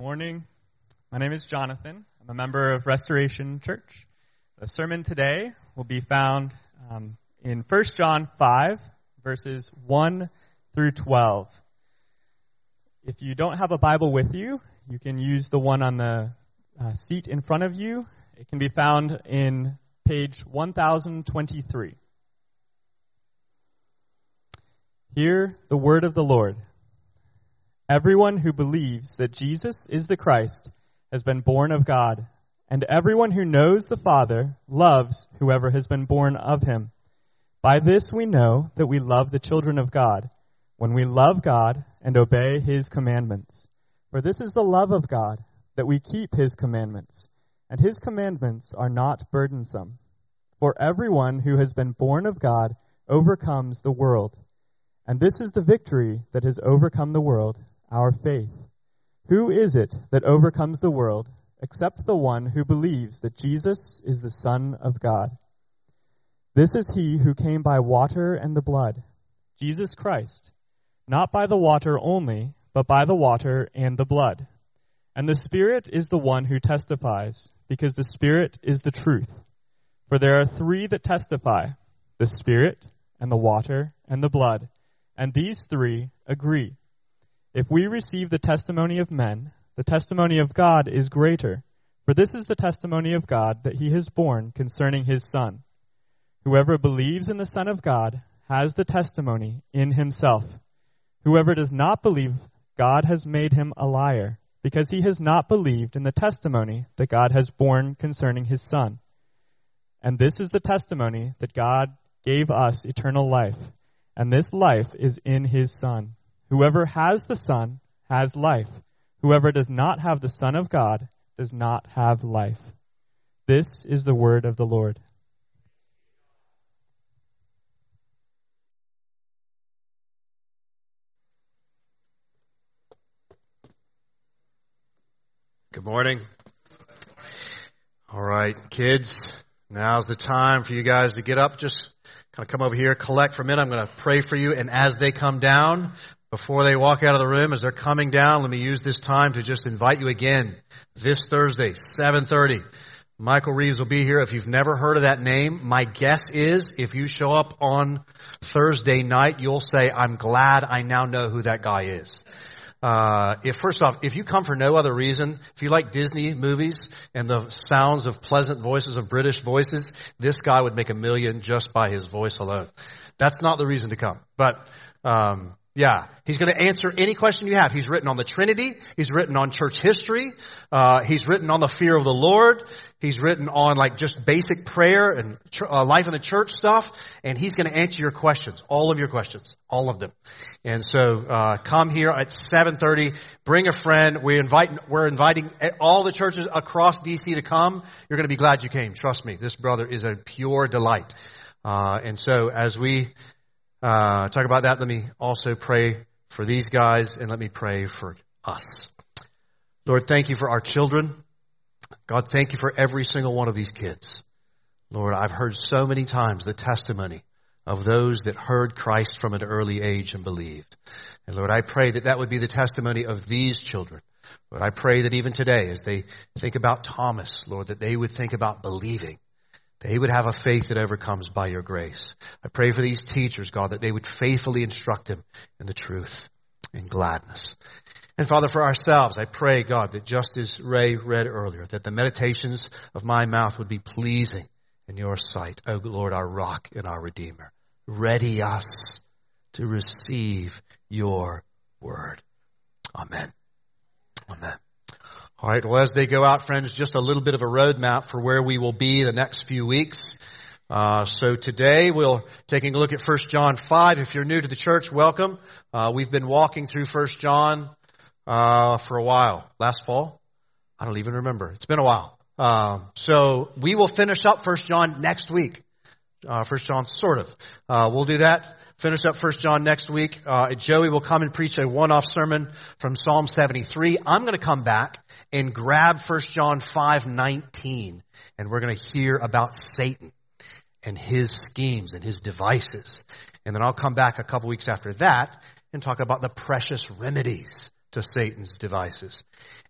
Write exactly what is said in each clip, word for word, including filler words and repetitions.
Morning. My name is Jonathan. I'm a member of Restoration Church. The sermon today will be found um, in First John five, verses one through twelve. If you don't have a Bible with you, you can use the one on the uh, seat in front of you. It can be found in page one thousand twenty-three. Hear the word of the Lord. Everyone who believes that Jesus is the Christ has been born of God, and everyone who knows the Father loves whoever has been born of him. By this we know that we love the children of God, when we love God and obey his commandments. For this is the love of God, that we keep his commandments, and his commandments are not burdensome. For everyone who has been born of God overcomes the world. And this is the victory that has overcome the world, our faith. Who is it that overcomes the world except the one who believes that Jesus is the Son of God? This is he who came by water and the blood, Jesus Christ, not by the water only, but by the water and the blood. And the Spirit is the one who testifies, because the Spirit is the truth. For there are three that testify, the Spirit and the water and the blood, and these three agree. If we receive the testimony of men, the testimony of God is greater. For this is the testimony of God that he has borne concerning his Son. Whoever believes in the Son of God has the testimony in himself. Whoever does not believe, God has made him a liar, because he has not believed in the testimony that God has borne concerning his Son. And this is the testimony that God gave us eternal life, and this life is in his Son. Whoever has the Son has life. Whoever does not have the Son of God does not have life. This is the word of the Lord. Good morning. All right, kids, now's the time for you guys to get up. Just kind of come over here, collect for a minute. I'm going to pray for you. And as they come down, before they walk out of the room, as they're coming down, let me use this time to just invite you again. This Thursday, seven thirty, Michael Reeves will be here. If you've never heard of that name, my guess is if you show up on Thursday night, you'll say, I'm glad I now know who that guy is. Uh, if first off, if you come for no other reason, if you like Disney movies and the sounds of pleasant voices of British voices, this guy would make a million just by his voice alone. That's not the reason to come. But, um, yeah, he's going to answer any question you have. He's written on the Trinity. He's written on church history. Uh, he's written on the fear of the Lord. He's written on like just basic prayer and ch- uh, life in the church stuff. And he's going to answer your questions, all of your questions, all of them. And so, uh, come here at seven thirty. Bring a friend. We invite, we're inviting all the churches across D C to come. You're going to be glad you came. Trust me. This brother is a pure delight. Uh, and so as we Uh, talk about that, let me also pray for these guys and let me pray for us. Lord, thank you for our children. God, thank you for every single one of these kids. Lord, I've heard so many times the testimony of those that heard Christ from an early age and believed. And Lord, I pray that that would be the testimony of these children. Lord, I pray that even today as they think about Thomas, Lord, that they would think about believing. They would have a faith that overcomes by your grace. I pray for these teachers, God, that they would faithfully instruct them in the truth and gladness. And Father, for ourselves, I pray, God, that just as Ray read earlier, that the meditations of my mouth would be pleasing in your sight, O Lord, our rock and our redeemer. Ready us to receive your word. Amen. Amen. All right, well, as they go out, friends, just a little bit of a roadmap for where we will be the next few weeks. Uh, so today we'll taking a look at First John five. If you're new to the church, welcome. Uh, we've been walking through First John uh, for a while. Last fall? I don't even remember. It's been a while. Uh, so we will finish up First John next week. Uh, First John, sort of. Uh, we'll do that. Finish up First John next week. Uh, Joey will come and preach a one-off sermon from Psalm seventy-three. I'm going to come back and grab First John five nineteen, and we're going to hear about Satan and his schemes and his devices. And then I'll come back a couple weeks after that and talk about the precious remedies to Satan's devices.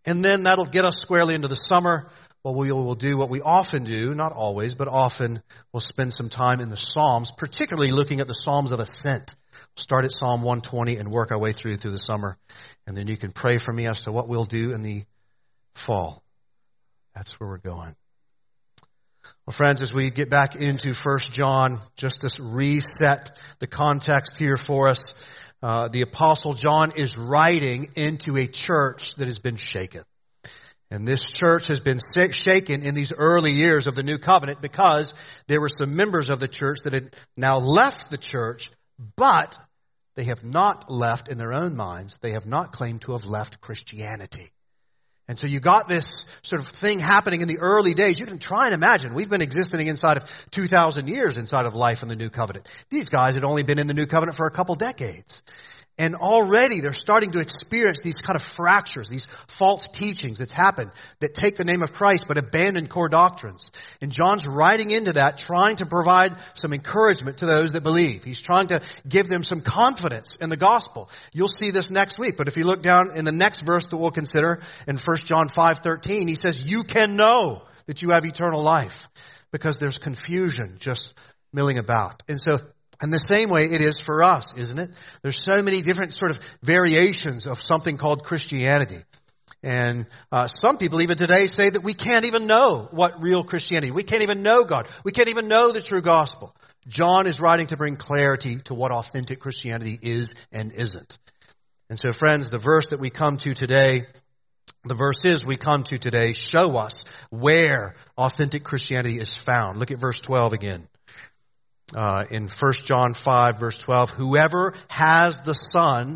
And then that'll get us squarely into the summer. Well, we will do what we often do, not always, but often we'll spend some time in the Psalms, particularly looking at the Psalms of Ascent. We'll start at Psalm one twenty and work our way through through the summer. And then you can pray for me as to what we'll do in the fall. That's where we're going. Well, friends, as we get back into First John, just to reset the context here for us, uh, the Apostle John is writing into a church that has been shaken. And this church has been shaken in these early years of the New Covenant because there were some members of the church that had now left the church, but they have not left in their own minds. They have not claimed to have left Christianity. And so you got this sort of thing happening in the early days. You can try and imagine. We've been existing inside of two thousand years inside of life in the New Covenant. These guys had only been in the New Covenant for a couple decades. And already they're starting to experience these kind of fractures, these false teachings that's happened that take the name of Christ but abandon core doctrines. And John's writing into that, trying to provide some encouragement to those that believe. He's trying to give them some confidence in the gospel. You'll see this next week, but if you look down in the next verse that we'll consider in First John five thirteen, he says, you can know that you have eternal life because there's confusion just milling about. And so in the same way it is for us, isn't it? There's so many different sort of variations of something called Christianity. And uh, some people even today say that we can't even know what real Christianity, we can't even know God. We can't even know the true gospel. John is writing to bring clarity to what authentic Christianity is and isn't. And so friends, the verse that we come to today, the verses we come to today show us where authentic Christianity is found. Look at verse twelve again. Uh, in First John five verse twelve, whoever has the Son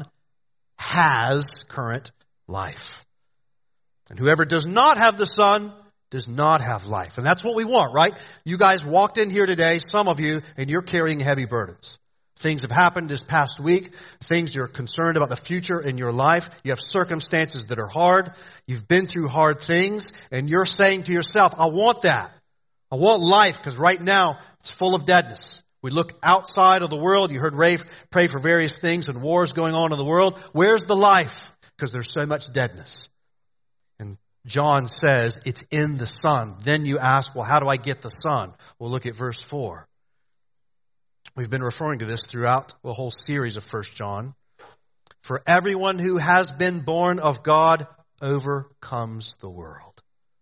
has current life. And whoever does not have the Son does not have life. And that's what we want, right? You guys walked in here today, some of you, and you're carrying heavy burdens. Things have happened this past week. Things you're concerned about the future in your life. You have circumstances that are hard. You've been through hard things, and you're saying to yourself, I want that. I want life, because right now it's full of deadness. We look outside of the world. You heard Ray pray for various things and wars going on in the world. Where's the life? Because there's so much deadness. And John says it's in the Son. Then you ask, well, how do I get the Son? Well, look at verse four. We've been referring to this throughout the whole series of First John. For everyone who has been born of God overcomes the world.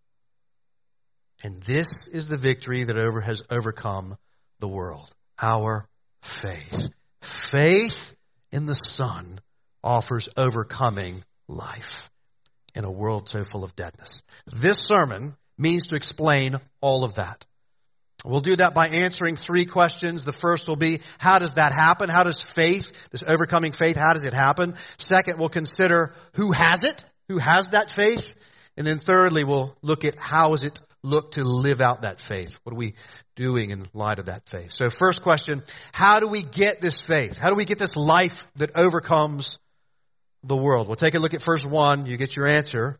And this is the victory that over has overcome the world. Our faith. Faith in the Son offers overcoming life in a world so full of deadness. This sermon means to explain all of that. We'll do that by answering three questions. The first will be, how does that happen? How does faith, this overcoming faith, how does it happen? Second, we'll consider who has it, who has that faith. And then thirdly, we'll look at how is it look to live out that faith. What are we doing in light of that faith? So first question, how do we get this faith? How do we get this life that overcomes the world? We'll take a look at verse one. You get your answer.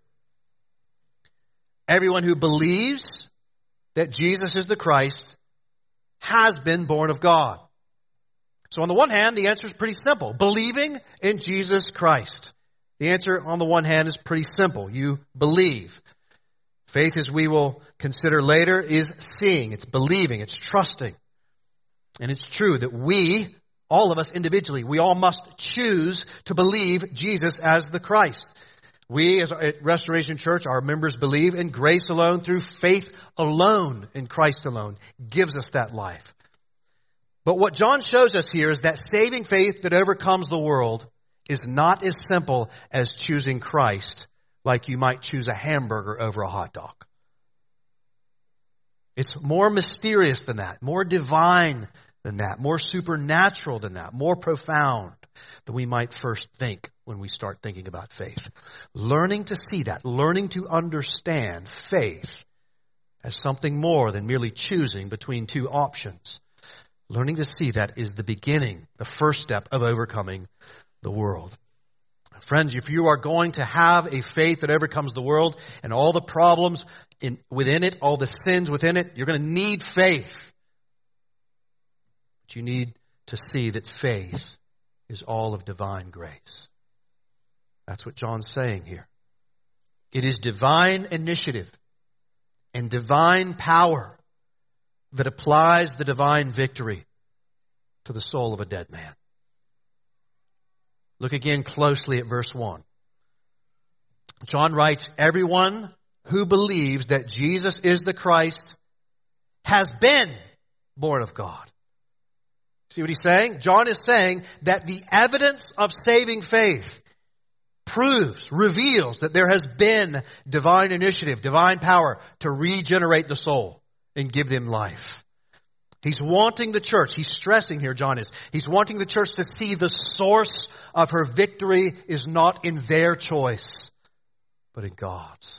Everyone who believes that Jesus is the Christ has been born of God. So on the one hand, the answer is pretty simple. Believing in Jesus Christ. The answer on the one hand is pretty simple. You believe. Faith, as we will consider later, is seeing. It's believing. It's trusting. And it's true that we, all of us individually, we all must choose to believe Jesus as the Christ. We, as at Restoration Church, our members believe in grace alone, through faith alone in Christ alone, gives us that life. But what John shows us here is that saving faith that overcomes the world is not as simple as choosing Christ, like you might choose a hamburger over a hot dog. It's more mysterious than that, more divine than that, more supernatural than that, more profound than we might first think when we start thinking about faith. Learning to see that, learning to understand faith as something more than merely choosing between two options. Learning to see that is the beginning, the first step of overcoming the world. Friends, if you are going to have a faith that overcomes the world and all the problems in, within it, all the sins within it, you're going to need faith. But you need to see that faith is all of divine grace. That's what John's saying here. It is divine initiative and divine power that applies the divine victory to the soul of a dead man. Look again closely at verse one. John writes, everyone who believes that Jesus is the Christ has been born of God. See what he's saying? John is saying that the evidence of saving faith proves, reveals that there has been divine initiative, divine power to regenerate the soul and give them life. He's wanting the church, he's stressing here, John is, he's wanting the church to see the source of her victory is not in their choice, but in God's.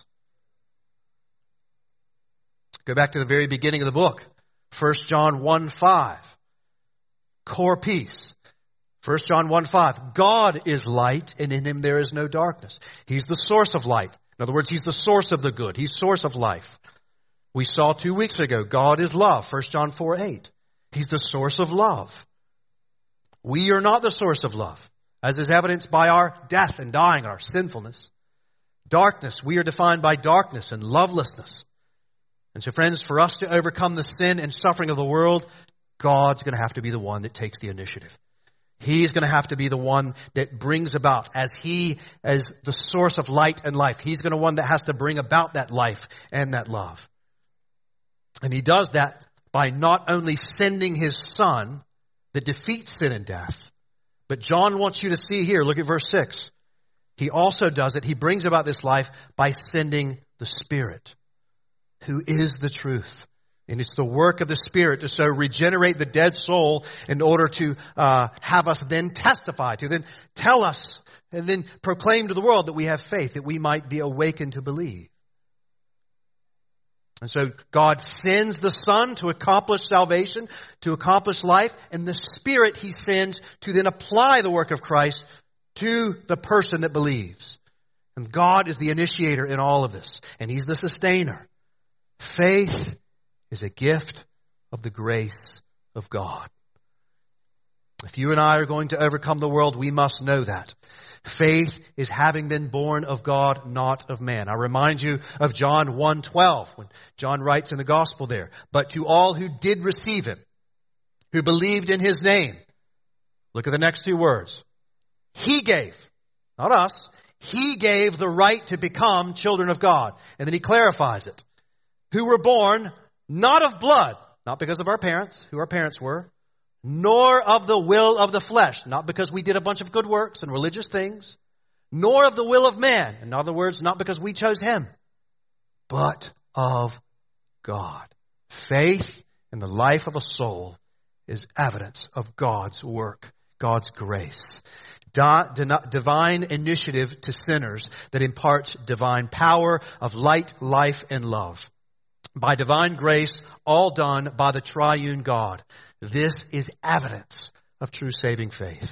Go back to the very beginning of the book. First John one five. Core piece. First John one five. God is light, and in him there is no darkness. He's the source of light. In other words, he's the source of the good. He's source of life. We saw two weeks ago, God is love. First John four eight. He's the source of love. We are not the source of love, as is evidenced by our death and dying, our sinfulness. Darkness, we are defined by darkness and lovelessness. And so friends, for us to overcome the sin and suffering of the world, God's going to have to be the one that takes the initiative. He's going to have to be the one that brings about, as he, as the source of light and life, he's going to be one that has to bring about that life and that love. And he does that by not only sending his son that defeats sin and death, but John wants you to see here, look at verse six. He also does it, he brings about this life by sending the Spirit, who is the truth. And it's the work of the Spirit to so regenerate the dead soul in order to uh, have us then testify, to then tell us and then proclaim to the world that we have faith, that we might be awakened to believe. And so God sends the Son to accomplish salvation, to accomplish life, and the Spirit he sends to then apply the work of Christ to the person that believes. And God is the initiator in all of this, and he's the sustainer. Faith is a gift of the grace of God. If you and I are going to overcome the world, we must know that. Faith is having been born of God, not of man. I remind you of John one twelve, when John writes in the gospel there, but to all who did receive him, who believed in his name, look at the next two words. He gave, not us, he gave the right to become children of God. And then he clarifies it. Who were born not of blood, not because of our parents, who our parents were, nor of the will of the flesh, not because we did a bunch of good works and religious things, nor of the will of man. In other words, not because we chose him, but of God. Faith in the life of a soul is evidence of God's work, God's grace. Divine initiative to sinners that imparts divine power of light, life, and love. By divine grace, all done by the triune God. This is evidence of true saving faith.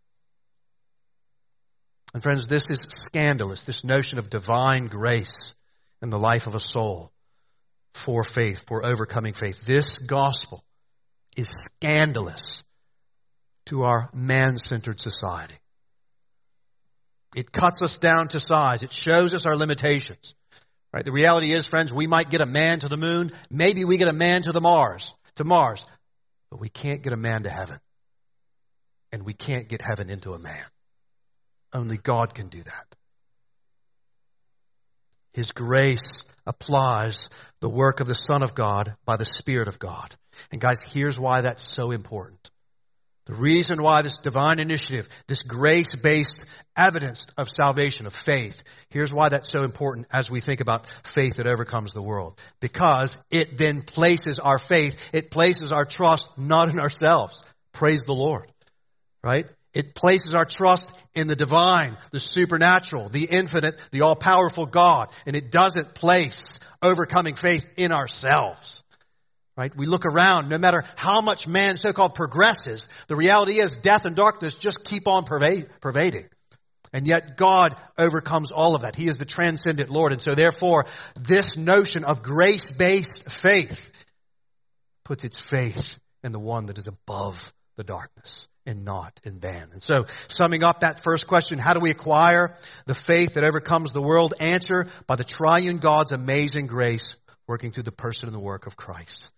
And friends, this is scandalous, this notion of divine grace in the life of a soul for faith, for overcoming faith. This gospel is scandalous to our man-centered society. It cuts us down to size. It shows us our limitations. Right? The reality is, friends, we might get a man to the moon. Maybe we get a man to the Mars, to Mars. But we can't get a man to heaven. And we can't get heaven into a man. Only God can do that. His grace applies the work of the Son of God by the Spirit of God. And guys, here's why that's so important. The reason why this divine initiative, this grace-based evidence of salvation, of faith, here's why that's so important as we think about faith that overcomes the world. Because it then places our faith, it places our trust not in ourselves. Praise the Lord. Right? It places our trust in the divine, the supernatural, the infinite, the all-powerful God. And it doesn't place overcoming faith in ourselves. Right? We look around, no matter how much man so-called progresses, the reality is death and darkness just keep on pervade, pervading. And yet God overcomes all of that. He is the transcendent Lord. And so therefore, this notion of grace-based faith puts its faith in the one that is above the darkness and not in vain. And so, summing up that first question, how do we acquire the faith that overcomes the world? Answer, by the triune God's amazing grace working through the person and the work of Christ.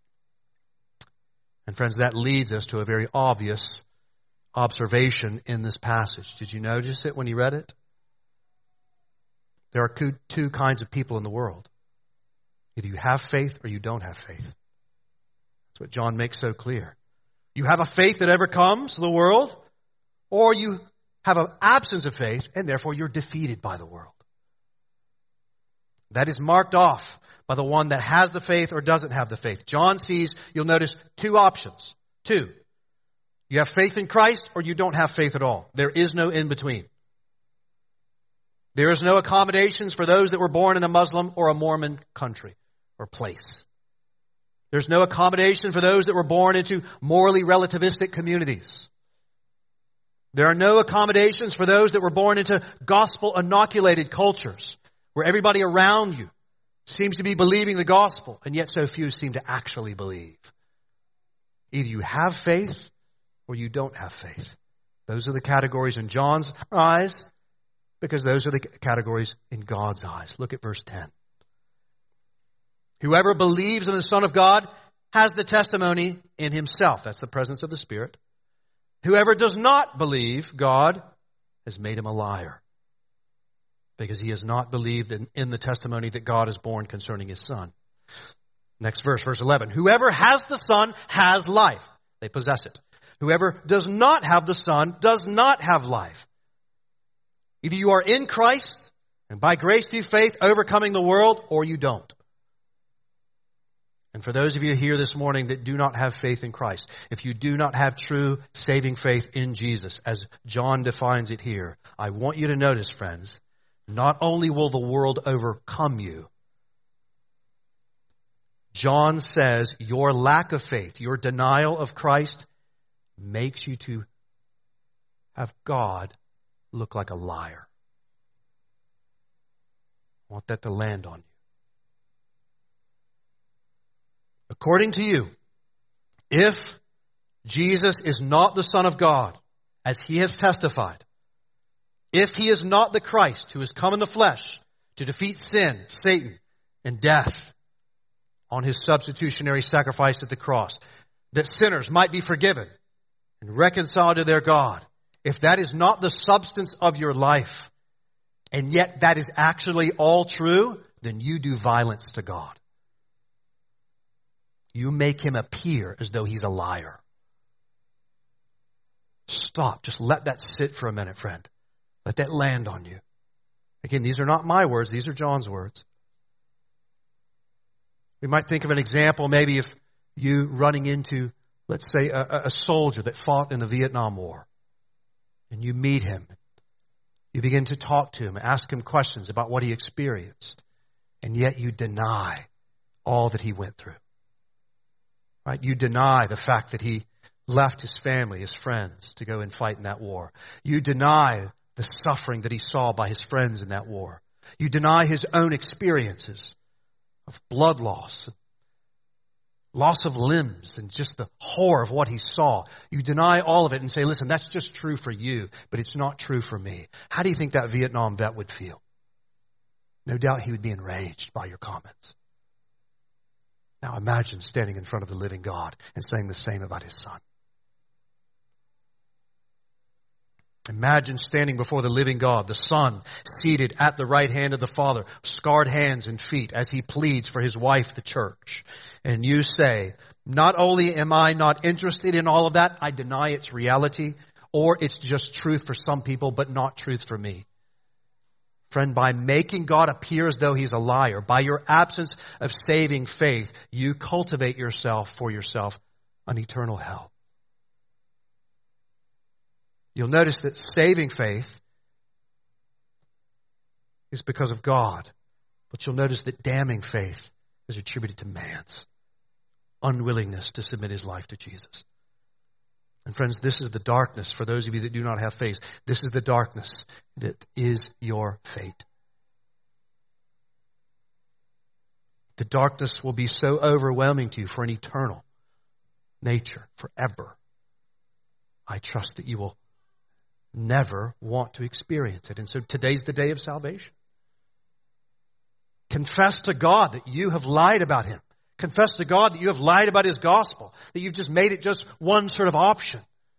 And friends, that leads us to a very obvious observation in this passage. Did you notice it when you read it? There are two kinds of people in the world. Either you have faith or you don't have faith. That's what John makes so clear. You have a faith that overcomes the world, or you have an absence of faith, and therefore you're defeated by the world. That is marked off by the one that has the faith or doesn't have the faith. John sees, you'll notice, two options. Two. You have faith in Christ, or you don't have faith at all. There is no in between. There is no accommodations for those that were born in a Muslim or a Mormon country or place. There's no accommodation for those that were born into morally relativistic communities. There are no accommodations for those that were born into gospel-inoculated cultures where everybody around you seems to be believing the gospel, and yet so few seem to actually believe. Either you have faith or you don't have faith. Those are the categories in John's eyes, because those are the categories in God's eyes. Look at verse ten. Whoever believes in the Son of God has the testimony in himself. That's the presence of the Spirit. Whoever does not believe God has made him a liar, because he has not believed in, in the testimony that God has borne concerning his Son. Next verse, verse eleven. Whoever has the Son has life. They possess it. Whoever does not have the Son does not have life. Either you are in Christ, and by grace through faith overcoming the world, or you don't. And for those of you here this morning that do not have faith in Christ, if you do not have true saving faith in Jesus, as John defines it here, I want you to notice, friends, not only will the world overcome you, John says your lack of faith, your denial of Christ, makes you to have God look like a liar. I want that to land on you. According to you, if Jesus is not the Son of God, as he has testified, if he is not the Christ who has come in the flesh to defeat sin, Satan, and death on his substitutionary sacrifice at the cross, that sinners might be forgiven and reconciled to their God, if that is not the substance of your life, and yet that is actually all true, then you do violence to God. You make him appear as though he's a liar. Stop. Just let that sit for a minute, friend. Let that land on you. Again, these are not my words. These are John's words. We might think of an example, maybe if you running into, let's say, a, a soldier that fought in the Vietnam War. And you meet him. You begin to talk to him, ask him questions about what he experienced. And yet you deny all that he went through. Right? You deny the fact that he left his family, his friends, to go and fight in that war. You deny the suffering that he saw by his friends in that war. You deny his own experiences of blood loss, loss of limbs, and just the horror of what he saw. You deny all of it and say, listen, that's just true for you, but it's not true for me. How do you think that Vietnam vet would feel? No doubt he would be enraged by your comments. Now imagine standing in front of the living God and saying the same about his Son. Imagine standing before the living God, the Son, seated at the right hand of the Father, scarred hands and feet as he pleads for his wife, the church. And you say, not only am I not interested in all of that, I deny its reality, or it's just truth for some people, but not truth for me. Friend, by making God appear as though he's a liar, by your absence of saving faith, you cultivate yourself for yourself an eternal hell. You'll notice that saving faith is because of God, but you'll notice that damning faith is attributed to man's unwillingness to submit his life to Jesus. And friends, this is the darkness for those of you that do not have faith. This is the darkness that is your fate. The darkness will be so overwhelming to you for an eternal nature, forever. I trust that you will never want to experience it. And so today's the day of salvation. Confess to God that you have lied about him. Confess to God that you have lied about his gospel, that you've just made it just one sort of option.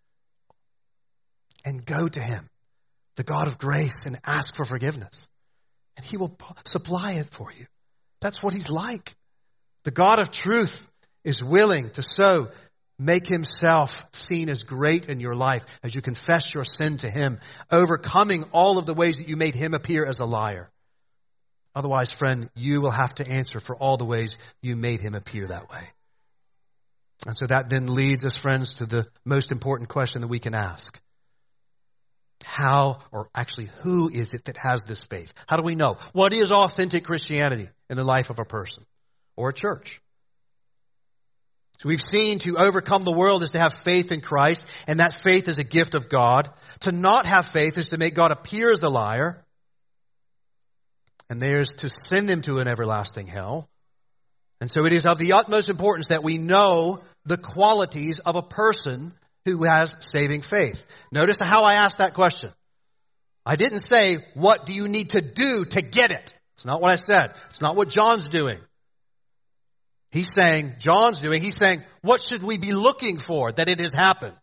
And go to him, the God of grace, and ask for forgiveness. And he will supply it for you. That's what he's like. The God of truth is willing to so make himself seen as great in your life as you confess your sin to him, overcoming all of the ways that you made him appear as a liar. Otherwise, friend, you will have to answer for all the ways you made him appear that way. And so that then leads us, friends, to the most important question that we can ask. How, or actually, who is it that has this faith? How do we know? What is authentic Christianity in the life of a person or a church? So we've seen to overcome the world is to have faith in Christ, and that faith is a gift of God. To not have faith is to make God appear as the liar, and there's to send them to an everlasting hell. And so it is of the utmost importance that we know the qualities of a person who has saving faith. Notice how I asked that question. I didn't say, what do you need to do to get it? It's not what I said. It's not what John's doing. He's saying, John's doing, he's saying, what should we be looking for that it has happened?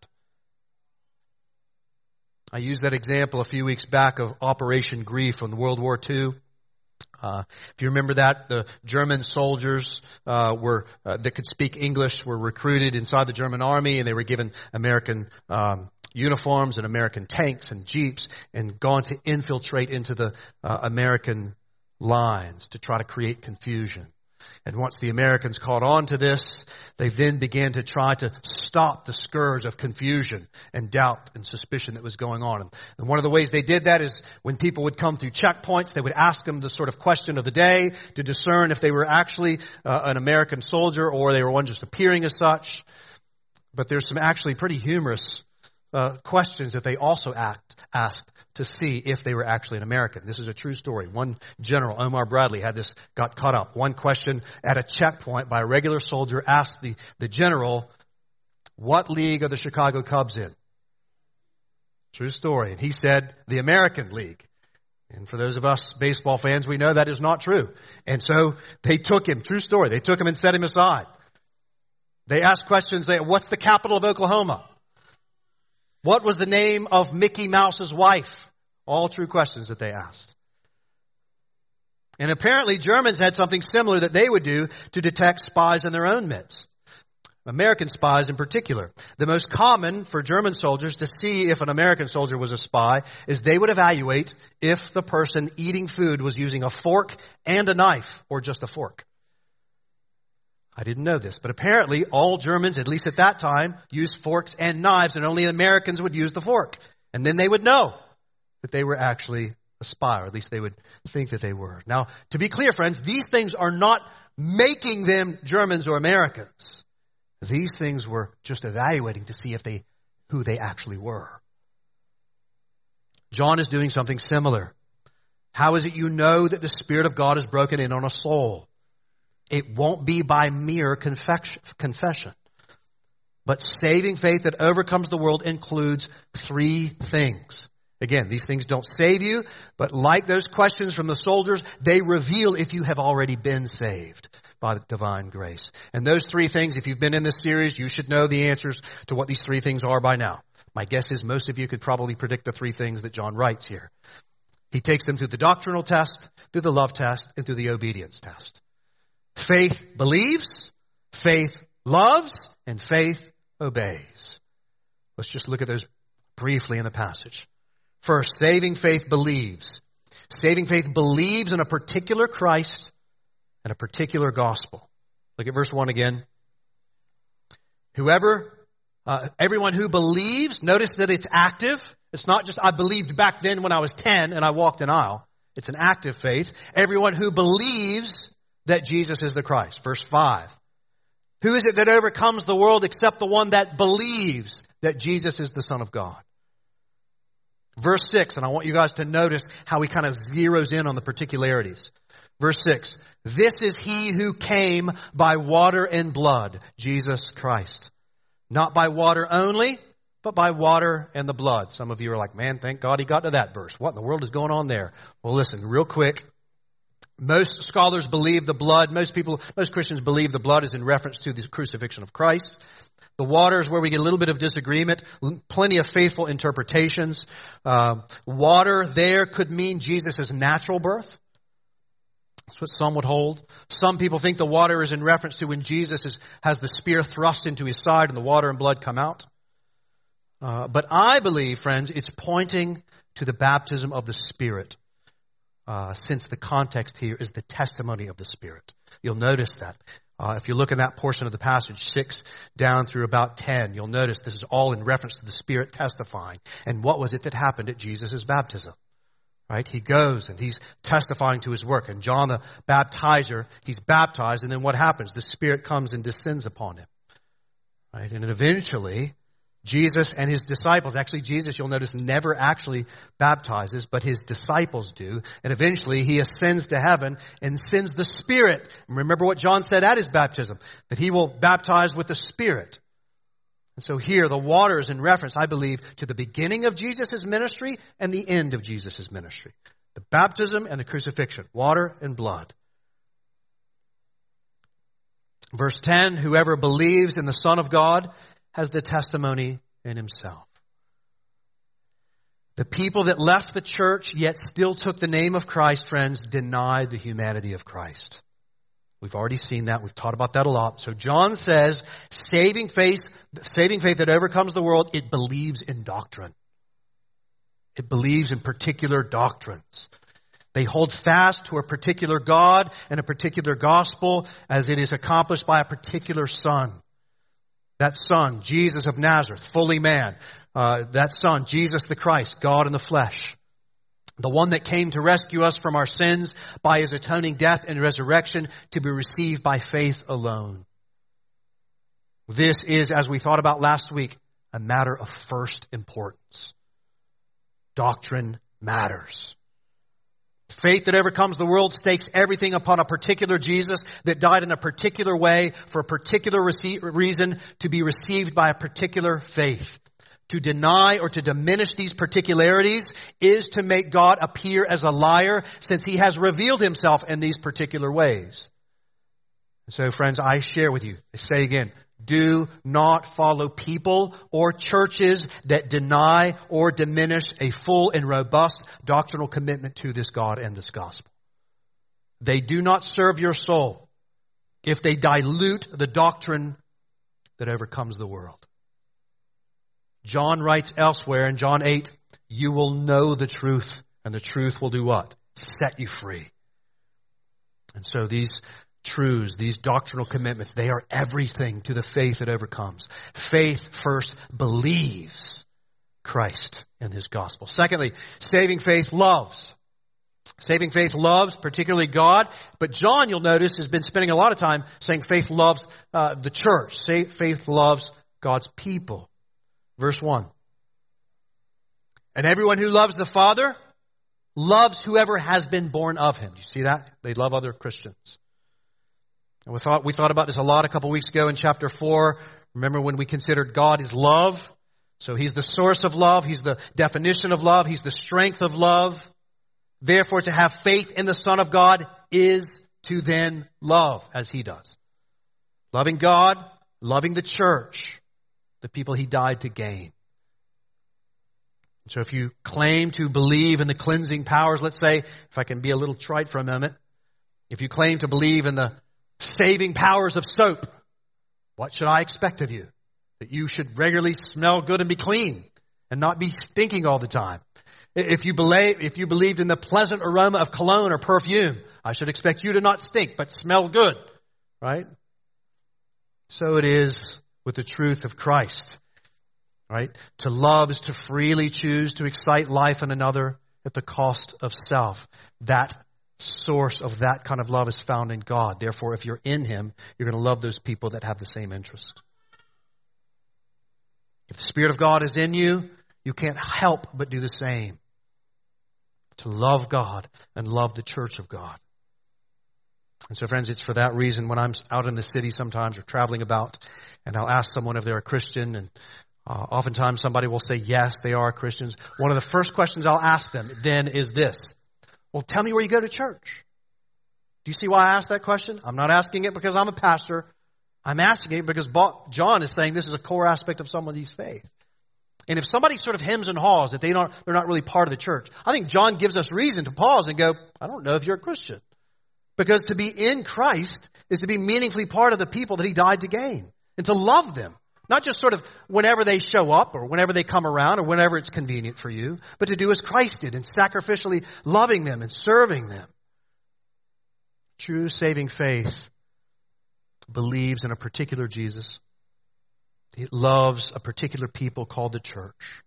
I used that example a few weeks back of Operation Grief from World War Two. Uh, if you remember that, the German soldiers uh, were uh, that could speak English were recruited inside the German army, and they were given American um, uniforms and American tanks and jeeps, and gone to infiltrate into the uh, American lines to try to create confusion. And once the Americans caught on to this, they then began to try to stop the scourge of confusion and doubt and suspicion that was going on. And one of the ways they did that is when people would come through checkpoints, they would ask them the sort of question of the day to discern if they were actually uh, an American soldier or they were one just appearing as such. But there's some actually pretty humorous uh, questions that they also act, asked to see if they were actually an American. This is a true story. One general, Omar Bradley, had this, got caught up. One question at a checkpoint by a regular soldier asked the, the general, what league are the Chicago Cubs in? True story. And he said, the American League. And for those of us baseball fans, we know that is not true. And so they took him, true story, they took him and set him aside. They asked questions, they, what's the capital of Oklahoma? What was the name of Mickey Mouse's wife? All true questions that they asked. And apparently Germans had something similar that they would do to detect spies in their own midst. American spies in particular. The most common for German soldiers to see if an American soldier was a spy is they would evaluate if the person eating food was using a fork and a knife or just a fork. I didn't know this, but apparently all Germans, at least at that time, used forks and knives, and only Americans would use the fork. And then they would know that they were actually a spy, or at least they would think that they were. Now, to be clear, friends, these things are not making them Germans or Americans. These things were just evaluating to see if they, who they actually were. John is doing something similar. How is it you know that the Spirit of God is broken in on a soul? It won't be by mere confession. But saving faith that overcomes the world includes three things. Again, these things don't save you, but like those questions from the soldiers, they reveal if you have already been saved by the divine grace. And those three things, if you've been in this series, you should know the answers to what these three things are by now. My guess is most of you could probably predict the three things that John writes here. He takes them through the doctrinal test, through the love test, and through the obedience test. Faith believes, faith loves, and faith obeys. Let's just look at those briefly in the passage. First, saving faith believes. Saving faith believes in a particular Christ and a particular gospel. Look at verse one again. Whoever, uh, everyone who believes, notice that it's active. It's not just I believed back then when I was ten and I walked an aisle. It's an active faith. Everyone who believes that Jesus is the Christ. Verse five. Who is it that overcomes the world except the one that believes that Jesus is the Son of God? Verse six, and I want you guys to notice how he kind of zeroes in on the particularities. Verse six, this is he who came by water and blood, Jesus Christ. Not by water only, but by water and the blood. Some of you are like, man, thank God he got to that verse. What in the world is going on there? Well, listen, real quick. Most scholars believe the blood, most people, most Christians believe the blood is in reference to the crucifixion of Christ. The water is where we get a little bit of disagreement, plenty of faithful interpretations. Uh, water there could mean Jesus' natural birth. That's what some would hold. Some people think the water is in reference to when Jesus is, has the spear thrust into his side and the water and blood come out. Uh, but I believe, friends, it's pointing to the baptism of the Spirit, uh, since the context here is the testimony of the Spirit. You'll notice that. Uh, if you look in that portion of the passage, six down through about ten, you'll notice this is all in reference to the Spirit testifying. And what was it that happened at Jesus' baptism? Right? He goes and he's testifying to his work. And John the baptizer, he's baptized, and then what happens? The Spirit comes and descends upon him. Right? And then eventually, Jesus and his disciples, actually Jesus, you'll notice, never actually baptizes, but his disciples do. And eventually he ascends to heaven and sends the Spirit. And remember what John said at his baptism, that he will baptize with the Spirit. And so here the water is in reference, I believe, to the beginning of Jesus' ministry and the end of Jesus' ministry. The baptism and the crucifixion, water and blood. Verse ten, whoever believes in the Son of God has the testimony in himself. The people that left the church yet still took the name of Christ, friends, denied the humanity of Christ. We've already seen that. We've taught about that a lot. So John says, saving faith, saving faith that overcomes the world, it believes in doctrine. It believes in particular doctrines. They hold fast to a particular God and a particular gospel as it is accomplished by a particular Son. That Son, Jesus of Nazareth, fully man. Uh, that Son, Jesus the Christ, God in the flesh. The one that came to rescue us from our sins by his atoning death and resurrection to be received by faith alone. This is, as we thought about last week, a matter of first importance. Doctrine matters. Faith that overcomes the world stakes everything upon a particular Jesus that died in a particular way for a particular reason to be received by a particular faith. To deny or to diminish these particularities is to make God appear as a liar, since he has revealed himself in these particular ways. And so, friends, I share with you, I say again, do not follow people or churches that deny or diminish a full and robust doctrinal commitment to this God and this gospel. They do not serve your soul if they dilute the doctrine that overcomes the world. John writes elsewhere in John eight, you will know the truth, and the truth will do what? Set you free. And so these truths, these doctrinal commitments, they are everything to the faith that overcomes. Faith first believes Christ and his gospel. Secondly, saving faith loves. Saving faith loves particularly God, but John, you'll notice, has been spending a lot of time saying faith loves uh, the church. Say, faith loves God's people. Verse one. And everyone who loves the Father loves whoever has been born of him. Do you see that? They love other Christians. And we thought, we thought about this a lot a couple weeks ago in chapter four. Remember when we considered God is love? So he's the source of love. He's the definition of love. He's the strength of love. Therefore, to have faith in the Son of God is to then love as he does. Loving God, loving the church, the people he died to gain. So if you claim to believe in the cleansing powers, let's say, if I can be a little trite for a moment, if you claim to believe in the saving powers of soap, what should I expect of you? That you should regularly smell good and be clean and not be stinking all the time. If you believe, if you believed in the pleasant aroma of cologne or perfume, I should expect you to not stink, but smell good, right? So it is with the truth of Christ, right? To love is to freely choose to excite life in another at the cost of self. That source of that kind of love is found in God. Therefore, if you're in him, you're going to love those people that have the same interest. If the Spirit of God is in you, you can't help but do the same. To love God and love the church of God. And so, friends, it's for that reason when I'm out in the city sometimes or traveling about, and I'll ask someone if they're a Christian, and Uh, oftentimes somebody will say, yes, they are Christians. One of the first questions I'll ask them then is this. Well, tell me where you go to church. Do you see why I asked that question? I'm not asking it because I'm a pastor. I'm asking it because John is saying this is a core aspect of somebody's faith. And if somebody sort of hems and haws that they don't, they're not really part of the church, I think John gives us reason to pause and go, I don't know if you're a Christian. Because to be in Christ is to be meaningfully part of the people that he died to gain and to love them. Not just sort of whenever they show up or whenever they come around or whenever it's convenient for you, but to do as Christ did in sacrificially loving them and serving them. True saving faith believes in a particular Jesus. It loves a particular people called the church.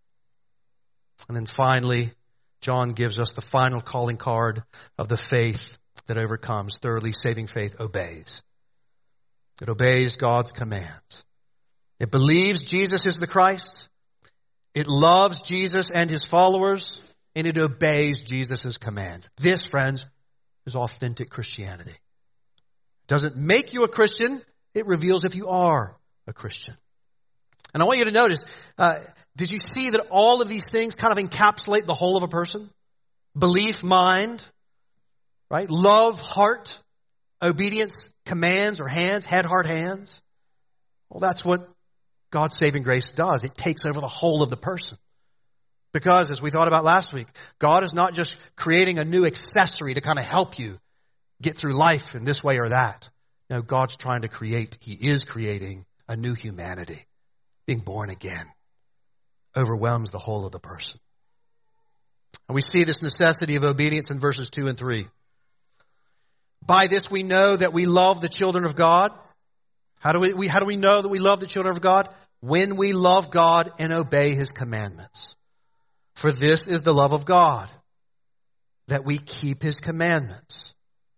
And then finally, John gives us the final calling card of the faith that overcomes. Thirdly, saving faith obeys. It obeys God's commands. It believes Jesus is the Christ. It loves Jesus and his followers. And it obeys Jesus' commands. This, friends, is authentic Christianity. It doesn't make you a Christian. It reveals if you are a Christian. And I want you to notice, uh, did you see that all of these things kind of encapsulate the whole of a person? Belief, mind, right? Love, heart, obedience, commands or hands, head, heart, hands. Well, that's what God's saving grace does. It takes over the whole of the person. Because, as we thought about last week, God is not just creating a new accessory to kind of help you get through life in this way or that. No, God's trying to create, he is creating a new humanity. Being born again overwhelms the whole of the person. And we see this necessity of obedience in verses two and three. By this we know that we love the children of God. How do we, we, how do we know that we love the children of God? When we love God and obey his commandments. For this is the love of God, that we keep his commandments.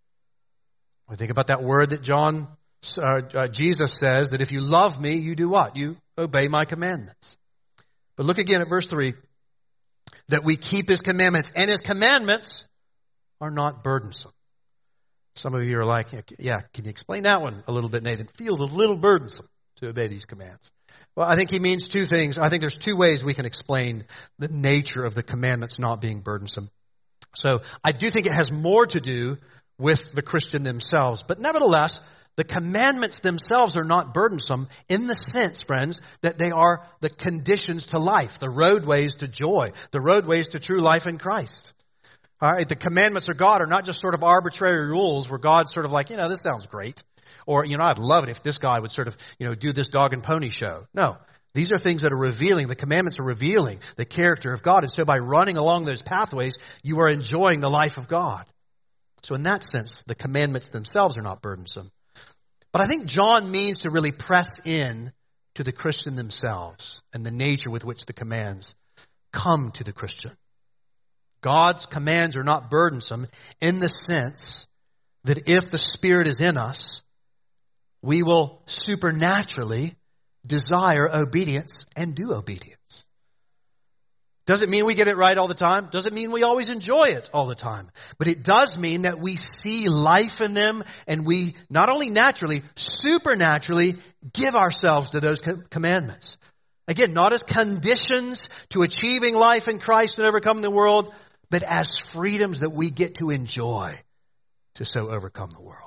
We think about that word that John, uh, uh, Jesus says, that if you love me, you do what? You obey my commandments. But look again at verse three. That we keep his commandments. And his commandments are not burdensome. Some of you are like, yeah, can you explain that one a little bit, Nathan? It feels a little burdensome to obey these commands. Well, I think he means two things. I think there's two ways we can explain the nature of the commandments not being burdensome. So I do think it has more to do with the Christian themselves. But nevertheless, the commandments themselves are not burdensome in the sense, friends, that they are the conditions to life, the roadways to joy, the roadways to true life in Christ. All right, the commandments of God are not just sort of arbitrary rules where God's sort of like, you know, this sounds great. Or, you know, I'd love it if this guy would sort of, you know, do this dog and pony show. No, these are things that are revealing, the commandments are revealing the character of God. And so by running along those pathways, you are enjoying the life of God. So in that sense, the commandments themselves are not burdensome. But I think John means to really press in to the Christian themselves and the nature with which the commands come to the Christian. God's commands are not burdensome in the sense that if the Spirit is in us, we will supernaturally desire obedience and do obedience. Doesn't mean we get it right all the time. Doesn't mean we always enjoy it all the time. But it does mean that we see life in them and we not only naturally, supernaturally give ourselves to those commandments. Again, not as conditions to achieving life in Christ and overcoming the world, but as freedoms that we get to enjoy to so overcome the world.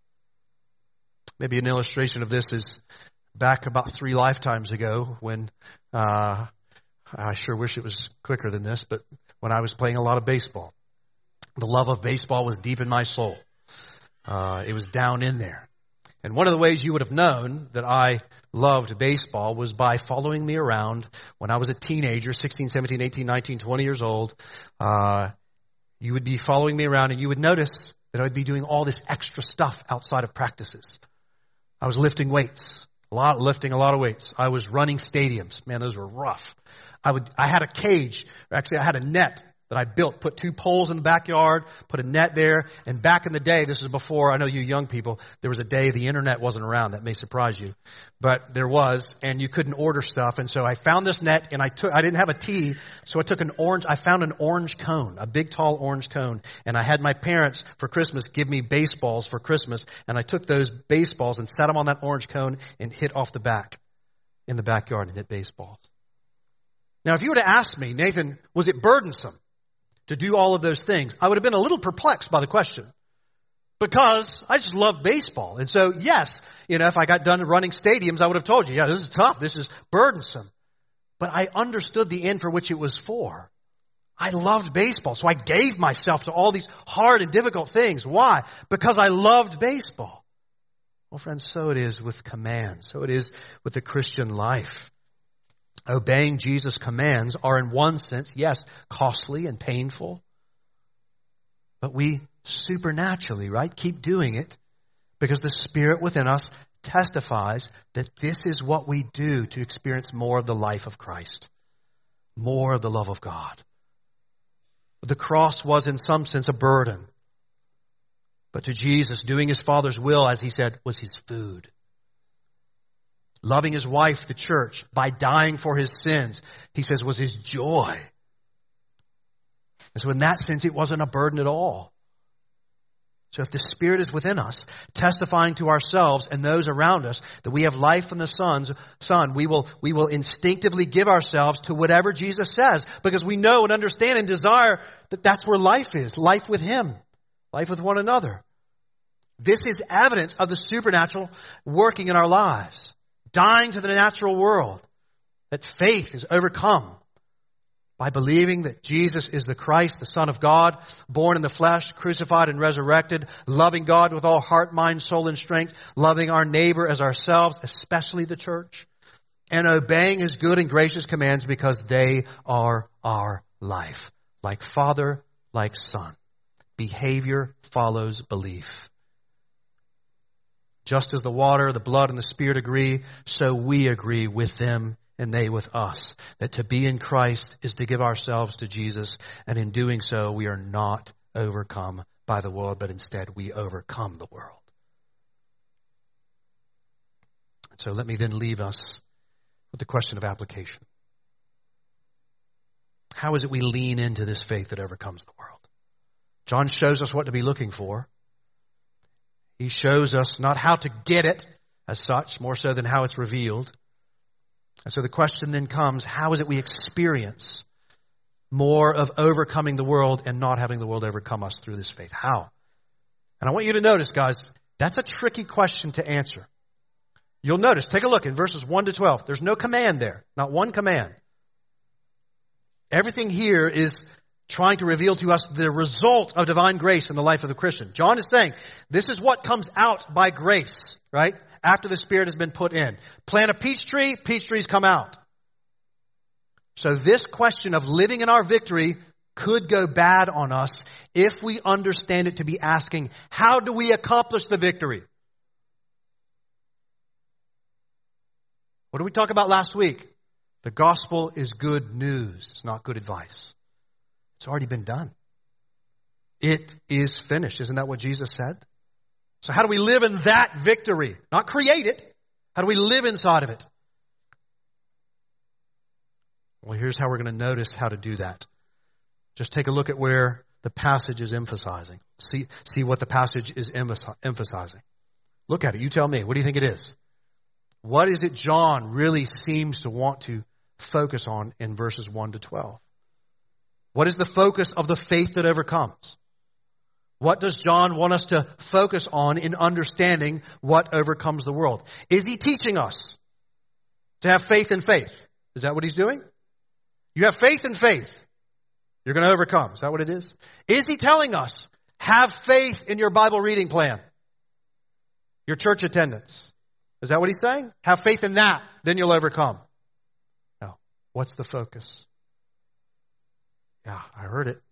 Maybe an illustration of this is back about three lifetimes ago when, uh, I sure wish it was quicker than this, but when I was playing a lot of baseball, the love of baseball was deep in my soul. Uh, it was down in there. And one of the ways you would have known that I loved baseball was by following me around when I was a teenager, sixteen, seventeen, eighteen, nineteen, twenty years old. Uh, you would be following me around and you would notice that I would be doing all this extra stuff outside of practices. I was lifting weights, a lot, lifting a lot of weights. I was running stadiums. Man, those were rough. I would, I had a cage, actually I had a net that I built, put two poles in the backyard, put a net there. And back in the day, this is before, I know you young people, there was a day the internet wasn't around. That may surprise you. But there was, and you couldn't order stuff. And so I found this net and I took, I didn't have a tee. So I took an orange, I found an orange cone, a big tall orange cone. And I had my parents for Christmas give me baseballs for Christmas. And I took those baseballs and set them on that orange cone and hit off the back. in the backyard and hit baseballs. Now, if you were to ask me, Nathan, was it burdensome to do all of those things? I would have been a little perplexed by the question because I just love baseball. And so, yes, you know, if I got done running stadiums, I would have told you, yeah, this is tough. This is burdensome. But I understood the end for which it was for. I loved baseball, so I gave myself to all these hard and difficult things. Why? Because I loved baseball. Well, friends, so it is with commands. So it is with the Christian life. Obeying Jesus' commands are in one sense, yes, costly and painful. But we supernaturally, right, keep doing it because the Spirit within us testifies that this is what we do to experience more of the life of Christ. More of the love of God. The cross was in some sense a burden. But to Jesus, doing his Father's will, as he said, was his food. Loving his wife, the church, by dying for his sins, he says, was his joy. And so in that sense, it wasn't a burden at all. So if the Spirit is within us, testifying to ourselves and those around us that we have life in the Son's Son, we will, we will instinctively give ourselves to whatever Jesus says because we know and understand and desire that that's where life is. Life with him. Life with one another. This is evidence of the supernatural working in our lives. Dying to the natural world. That faith is overcome by believing that Jesus is the Christ, the Son of God, born in the flesh, crucified and resurrected, loving God with all heart, mind, soul, and strength, loving our neighbor as ourselves, especially the church, and obeying his good and gracious commands because they are our life. Like Father, like Son. Behavior follows belief. Just as the water, the blood, and the Spirit agree, so we agree with them and they with us. That to be in Christ is to give ourselves to Jesus, and in doing so, we are not overcome by the world, but instead we overcome the world. So let me then leave us with the question of application. How is it we lean into this faith that overcomes the world? John shows us what to be looking for. He shows us not how to get it as such, more so than how it's revealed. And so the question then comes, how is it we experience more of overcoming the world and not having the world overcome us through this faith? How? And I want you to notice, guys, that's a tricky question to answer. You'll notice, take a look in verses one to twelve. There's no command there. Not one command. Everything here is trying to reveal to us the result of divine grace in the life of the Christian. John is saying, this is what comes out by grace, right? After the Spirit has been put in. Plant a peach tree, peach trees come out. So this question of living in our victory could go bad on us if we understand it to be asking, how do we accomplish the victory? What did we talk about last week? The gospel is good news. It's not good advice. It's already been done. It is finished. Isn't that what Jesus said? So how do we live in that victory? Not create it. How do we live inside of it? Well, here's how we're going to notice how to do that. Just take a look at where the passage is emphasizing. See, see what the passage is emphasizing. Look at it. You tell me. What do you think it is? What is it John really seems to want to focus on in verses one to twelve? What is the focus of the faith that overcomes? What does John want us to focus on in understanding what overcomes the world? Is he teaching us to have faith in faith? Is that what he's doing? You have faith in faith. You're going to overcome. Is that what it is? Is he telling us, have faith in your Bible reading plan? Your church attendance. Is that what he's saying? Have faith in that, then you'll overcome. No. What's the focus? Yeah, I heard it.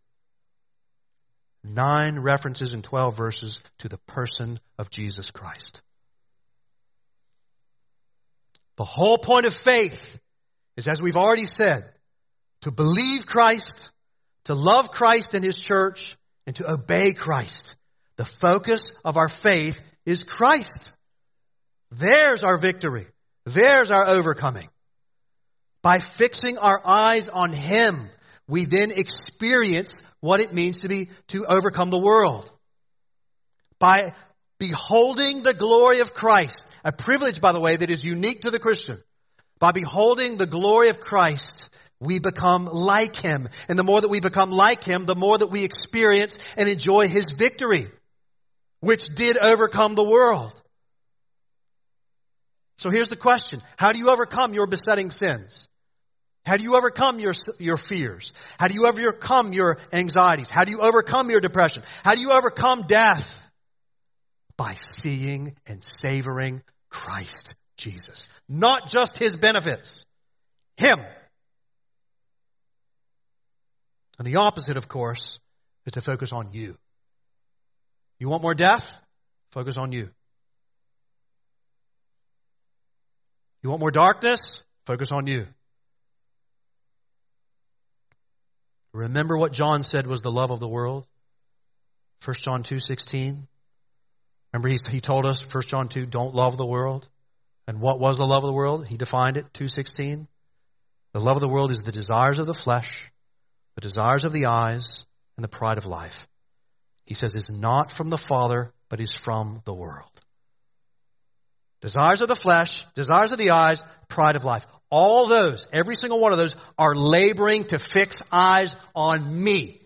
Nine references in twelve verses to the person of Jesus Christ. The whole point of faith is, as we've already said, to believe Christ, to love Christ and His church, and to obey Christ. The focus of our faith is Christ. There's our victory. There's our overcoming. By fixing our eyes on Him, we then experience what it means to be, to overcome the world. By beholding the glory of Christ, a privilege, by the way, that is unique to the Christian. By beholding the glory of Christ, we become like Him. And the more that we become like Him, the more that we experience and enjoy His victory, which did overcome the world. So here's the question. How do you overcome your besetting sins? How do you overcome your, your fears? How do you overcome your anxieties? How do you overcome your depression? How do you overcome death? By seeing and savoring Christ Jesus. Not just His benefits. Him. And the opposite, of course, is to focus on you. You want more death? Focus on you. You want more darkness? Focus on you. Remember what John said was the love of the world? First John two sixteen. Remember he, he told us, First John two, don't love the world. And what was the love of the world? He defined it, two sixteen. The love of the world is the desires of the flesh, the desires of the eyes, and the pride of life. He says it's not from the Father, but is from the world. Desires of the flesh, desires of the eyes, pride of life. All those, every single one of those, are laboring to fix eyes on me.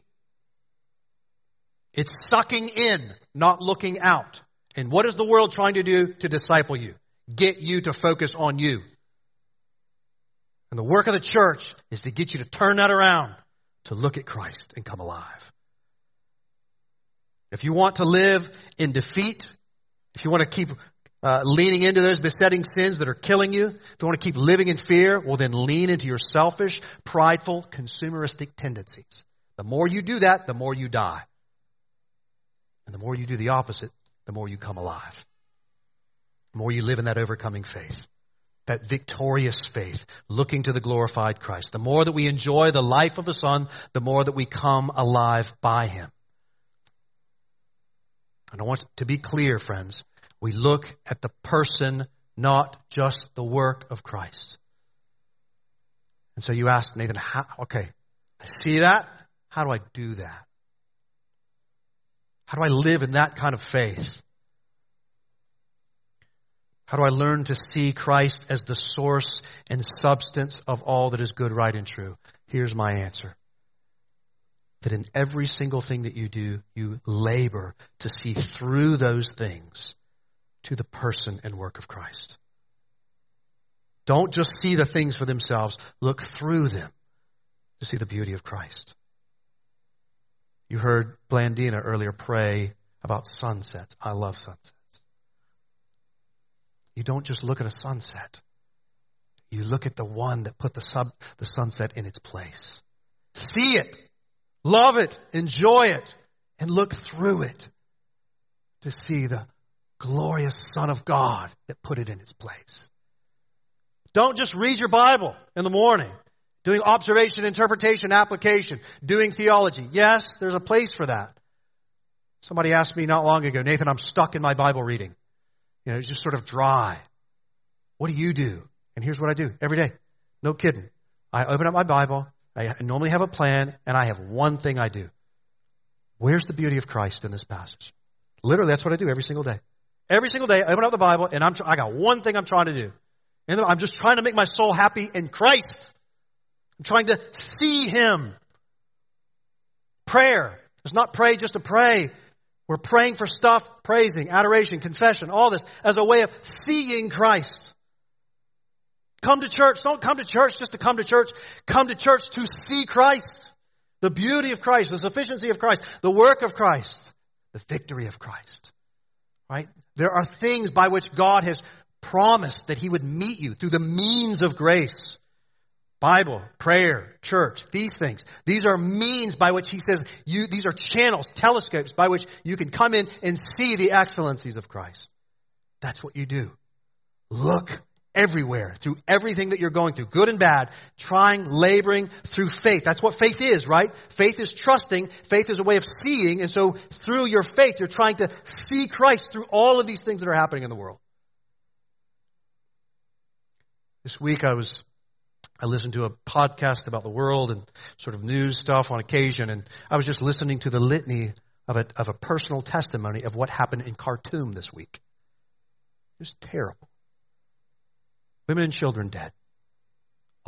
It's sucking in, not looking out. And what is the world trying to do to disciple you? Get you to focus on you. And the work of the church is to get you to turn that around, to look at Christ and come alive. If you want to live in defeat, if you want to keep uh, leaning into those besetting sins that are killing you, if you want to keep living in fear, well then lean into your selfish, prideful, consumeristic tendencies. The more you do that, the more you die. And the more you do the opposite, the more you come alive. The more you live in that overcoming faith, that victorious faith, looking to the glorified Christ. The more that we enjoy the life of the Son, the more that we come alive by Him. And I want to be clear, friends. We look at the person, not just the work of Christ. And so you ask Nathan, how, okay, I see that. How do I do that? How do I live in that kind of faith? How do I learn to see Christ as the source and substance of all that is good, right, and true? Here's my answer. That in every single thing that you do, you labor to see through those things to the person and work of Christ. Don't just see the things for themselves. Look through them to see the beauty of Christ. You heard Blandina earlier pray about sunsets. I love sunsets. You don't just look at a sunset. You look at the one that put the sub, the sunset in its place. See it. Love it. Enjoy it. And look through it to see the glorious Son of God that put it in its place. Don't just read your Bible in the morning, doing observation, interpretation, application, doing theology. Yes, there's a place for that. Somebody asked me not long ago, Nathan, I'm stuck in my Bible reading. You know, it's just sort of dry. What do you do? And here's what I do every day. No kidding. I open up my Bible. I normally have a plan, and I have one thing I do. Where's the beauty of Christ in this passage? Literally, that's what I do every single day. Every single day, I open up the Bible, and I'm I got one thing I'm trying to do. And I'm just trying to make my soul happy in Christ. I'm trying to see Him. Prayer. It's not pray just to pray. We're praying for stuff, praising, adoration, confession, all this as a way of seeing Christ. Come to church. Don't come to church just to come to church. Come to church to see Christ. The beauty of Christ, the sufficiency of Christ, the work of Christ, the victory of Christ. Right? There are things by which God has promised that He would meet you through the means of grace. Bible, prayer, church, these things. These are means by which He says, you, these are channels, telescopes by which you can come in and see the excellencies of Christ. That's what you do. Look everywhere, through everything that you're going through, good and bad, trying, laboring through faith. That's what faith is, right? Faith is trusting. Faith is a way of seeing. And so through your faith, you're trying to see Christ through all of these things that are happening in the world. This week I was, I listened to a podcast about the world and sort of news stuff on occasion. And I was just listening to the litany of a, of a personal testimony of what happened in Khartoum this week. It was terrible. Women and children dead.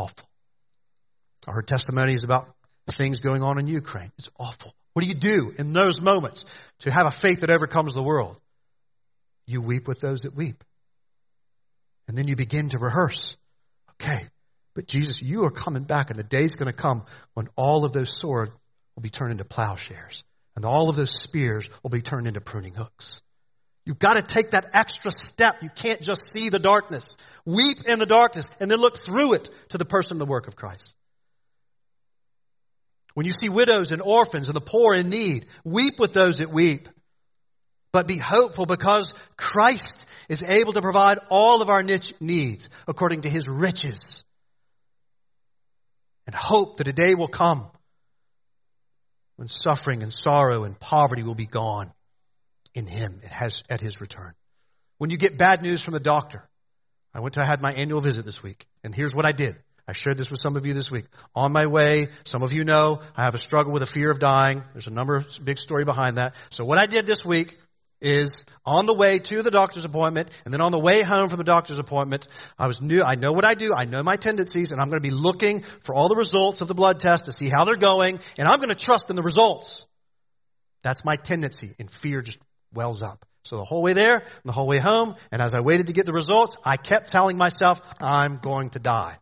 Awful. I heard testimonies about things going on in Ukraine. It's awful. What do you do in those moments to have a faith that overcomes the world? You weep with those that weep. And then you begin to rehearse. Okay, but Jesus, you are coming back, and a day's going to come when all of those swords will be turned into plowshares, and all of those spears will be turned into pruning hooks. You've got to take that extra step. You can't just see the darkness. Weep in the darkness and then look through it to the person and the work of Christ. When you see widows and orphans and the poor in need, weep with those that weep. But be hopeful, because Christ is able to provide all of our niche needs according to His riches. And hope that a day will come when suffering and sorrow and poverty will be gone in Him. It has at His return. When you get bad news from the doctor. I went to, I had my annual visit this week, and here's what I did. I shared this with some of you this week. On my way, some of you know, I have a struggle with a fear of dying. There's a number, big story behind that. So what I did this week is on the way to the doctor's appointment, and then on the way home from the doctor's appointment, I was new. I know what I do. I know my tendencies, and I'm going to be looking for all the results of the blood test to see how they're going, and I'm going to trust in the results. That's my tendency, and fear just wells up. So the whole way there, and the whole way home, and as I waited to get the results, I kept telling myself, I'm going to die.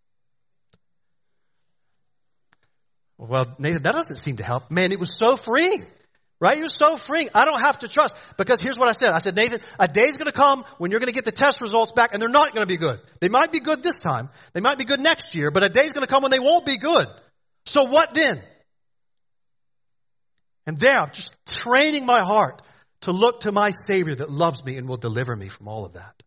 Well, Nathan, that doesn't seem to help. Man, it was so freeing. Right? It was so freeing. I don't have to trust. Because here's what I said. I said, Nathan, a day's going to come when you're going to get the test results back, and they're not going to be good. They might be good this time. They might be good next year, but a day's going to come when they won't be good. So what then? And there, I'm just training my heart to look to my Savior that loves me and will deliver me from all of that.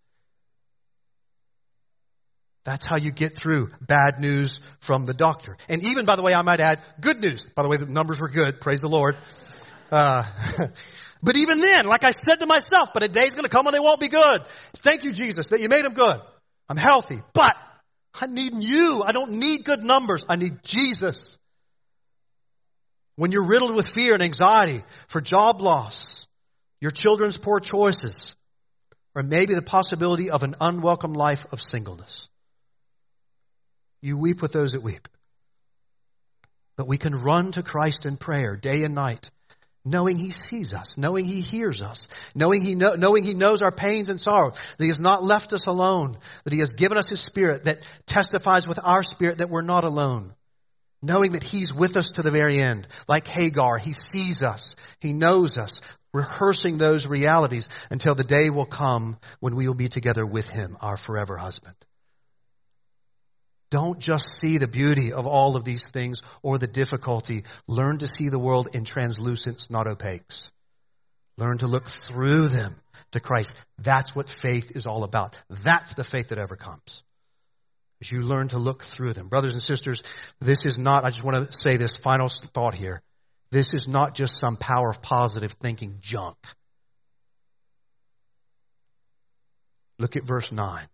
That's how you get through bad news from the doctor. And even, by the way, I might add, good news. By the way, the numbers were good. Praise the Lord. Uh, but even then, like I said to myself, but a day's going to come when they won't be good. Thank you, Jesus, that you made them good. I'm healthy, but I need you. I don't need good numbers. I need Jesus. When you're riddled with fear and anxiety for job loss, your children's poor choices, or maybe the possibility of an unwelcome life of singleness, you weep with those that weep. But we can run to Christ in prayer day and night, knowing He sees us, knowing He hears us, knowing He know, knowing He knows our pains and sorrow, that He has not left us alone, that He has given us His Spirit that testifies with our spirit that we're not alone, knowing that He's with us to the very end. Like Hagar, He sees us, He knows us, rehearsing those realities until the day will come when we will be together with Him, our forever husband. Don't just see the beauty of all of these things or the difficulty. Learn to see the world in translucents, not opaques. Learn to look through them to Christ. That's what faith is all about. That's the faith that overcomes. As you learn to look through them. Brothers and sisters, this is not, I just want to say this final thought here. This is not just some power of positive thinking junk. Look at verse nine.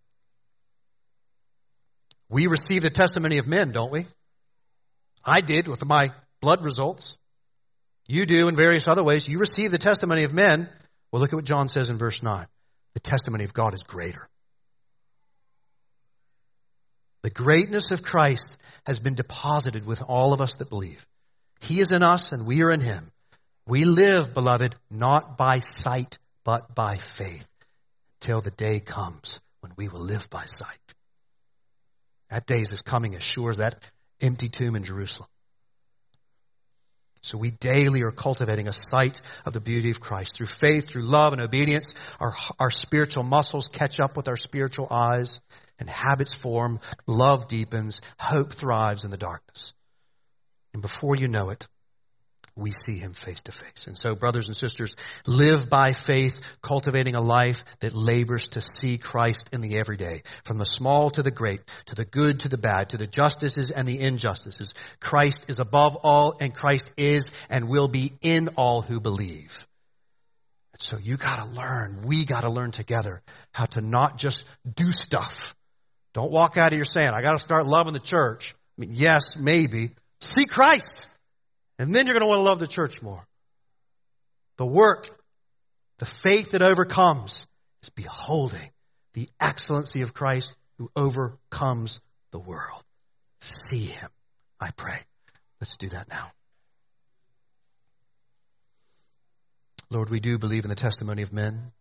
We receive the testimony of men, don't we? I did with my blood results. You do in various other ways. You receive the testimony of men. Well, look at what John says in verse nine. The testimony of God is greater. The greatness of Christ has been deposited with all of us that believe. He is in us and we are in Him. We live, beloved, not by sight, but by faith, till the day comes when we will live by sight. That day is coming as sure as that empty tomb in Jerusalem. So we daily are cultivating a sight of the beauty of Christ. Through faith, through love and obedience, our, our spiritual muscles catch up with our spiritual eyes, and habits form, love deepens, hope thrives in the darkness. And before you know it, we see Him face to face. And so, brothers and sisters, live by faith, cultivating a life that labors to see Christ in the everyday. From the small to the great, to the good to the bad, to the justices and the injustices. Christ is above all, and Christ is and will be in all who believe. And so you gotta learn, we gotta learn together how to not just do stuff. Don't walk out of here saying, I gotta start loving the church. I mean, yes, maybe. See Christ. And then you're going to want to love the church more. The work, the faith that overcomes is beholding the excellency of Christ who overcomes the world. see him, I pray. Let's do that now. Lord, we do believe in the testimony of men.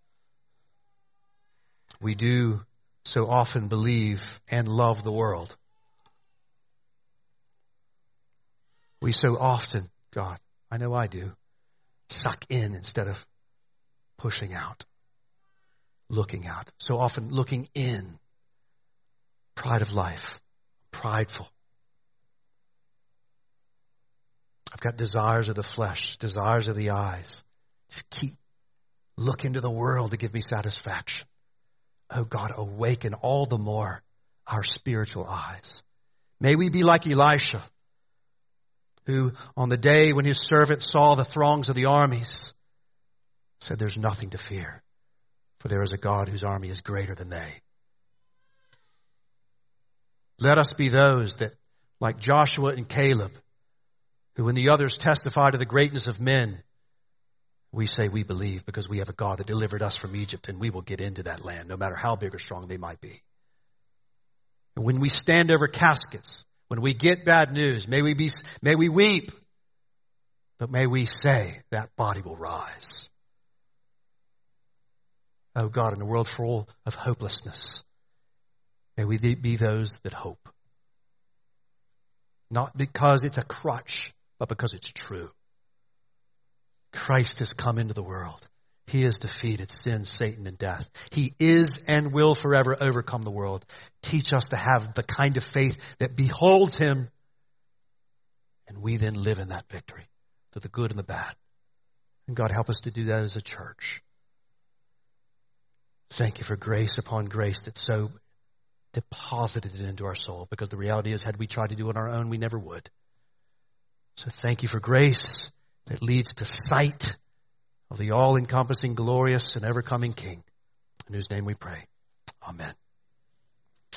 We do so often believe and love the world. We so often, God, I know I do, suck in instead of pushing out, looking out. So often looking in. Pride of life. Prideful. I've got desires of the flesh, desires of the eyes. Just keep looking to the world to give me satisfaction. Oh God, awaken all the more our spiritual eyes. May we be like Elisha, who on the day when his servant saw the throngs of the armies, said there's nothing to fear, for there is a God whose army is greater than they. Let us be those that, like Joshua and Caleb, who when the others testify to the greatness of men, we say we believe because we have a God that delivered us from Egypt, and we will get into that land no matter how big or strong they might be. And when we stand over caskets, when we get bad news, may we be, may we weep, but may we say that body will rise. Oh God, in a world full of hopelessness, may we be those that hope. Not because it's a crutch, but because it's true. Christ has come into the world. He has defeated sin, Satan, and death. He is and will forever overcome the world. Teach us to have the kind of faith that beholds him, and we then live in that victory through the good and the bad. And God, help us to do that as a church. Thank you for grace upon grace that so deposited it into our soul, because the reality is, had we tried to do it on our own, we never would. So thank you for grace that leads to sight of the all-encompassing, glorious, and ever-coming King, in whose name we pray. Amen.